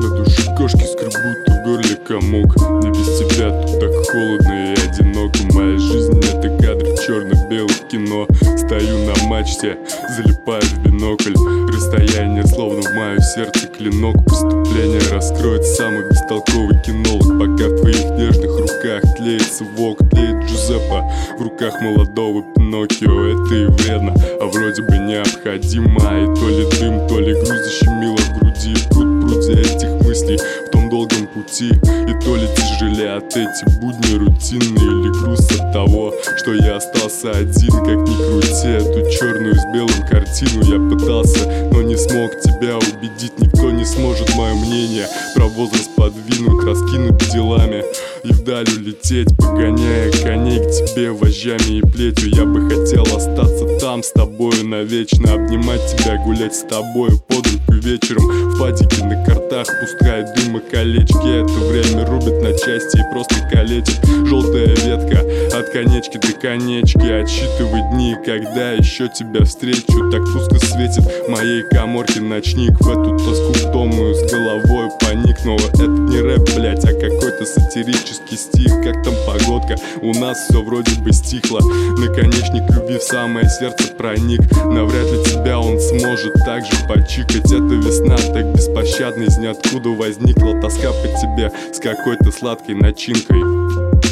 души кошки скребут, в горле комок. Мне без тебя тут так холодно и одиноко. Моя жизнь — это кадры в черно-белых кино. Стою на мачте, залипаю в бинокль. Расстояние словно в мое сердце клинок. Преступление раскроет самый бестолковый кинолог. Пока в твоих нежных руках тлеет совок, тлеет Джузеппе в руках молодого Пиноккио. Это и вредно, а вроде бы необходимо. И то ли дым, то ли груз защемило в груди. Пруд-пруди этих мыслей в том долгом пути. И то ли тяжелеют эти будни рутинные, или груз от того, что я остался один. Как ни крути эту черную с белым картину, я пытался, но не смог тебя убедить. Никто не сможет мое мнение про возраст подвинуть, раскинуть делами и вдаль улететь, погоняя коней к тебе вожжами и плетью. Я бы хотел остаться там с тобою навечно, обнимать тебя, гулять с тобою под руку вечером. В падике на картах пускай дым и колечки. Это время рубит на части и просто калечит. Желтая ветка от конечки до конечки. Отсчитывай дни, когда еще тебя встречу. Так тускло светит в моей каморке ночник. В эту тоску втомую с головой поник. Но это не рэп, блять, а какой-то сатирический стих. Как там погодка? У нас все вроде бы стихло. Наконечник любви в самое сердце проник. Навряд ли тебя он сможет так же почикать. Эта весна так беспощадна, из ниоткуда возникла тоска по тебе с какой-то сладкой начинкой.